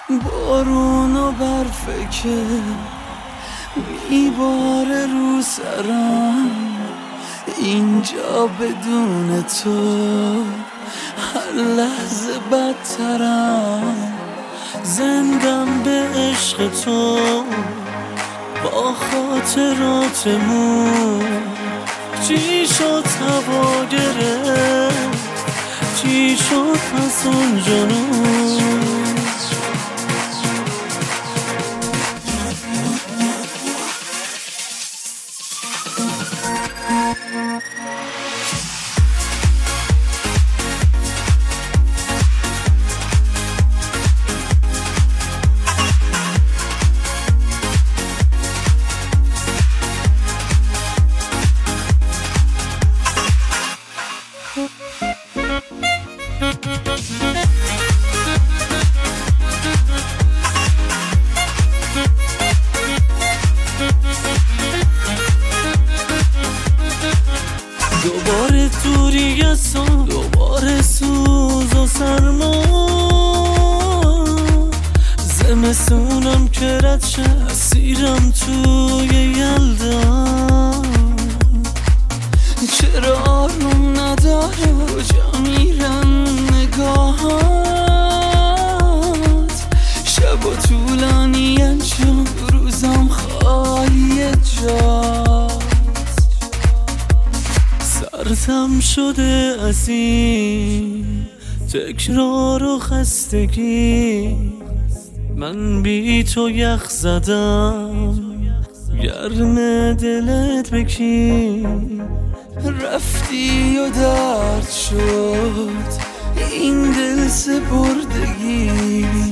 بارون و برفه که میباره رو سرم، اینجا بدون تو هر لحظه بدترم. زندم به عشق تو با خاطراتمون، چی شد هوا گرفت، چی شد پس اون جنون. دوباره دوری از تو، دوباره سوز و سرما، زمستونم که رد شه، اسیرم توی یلدا. چرا آروم نداره، کجا میرن نگاهات؟ شب و طولانیه چون روزم خالی جاست. سرتم شده از این تکرار و خستگی، من بی تو یخ زدم، گرم دلت بکی. رفتی و درد شد این دل سپردگی،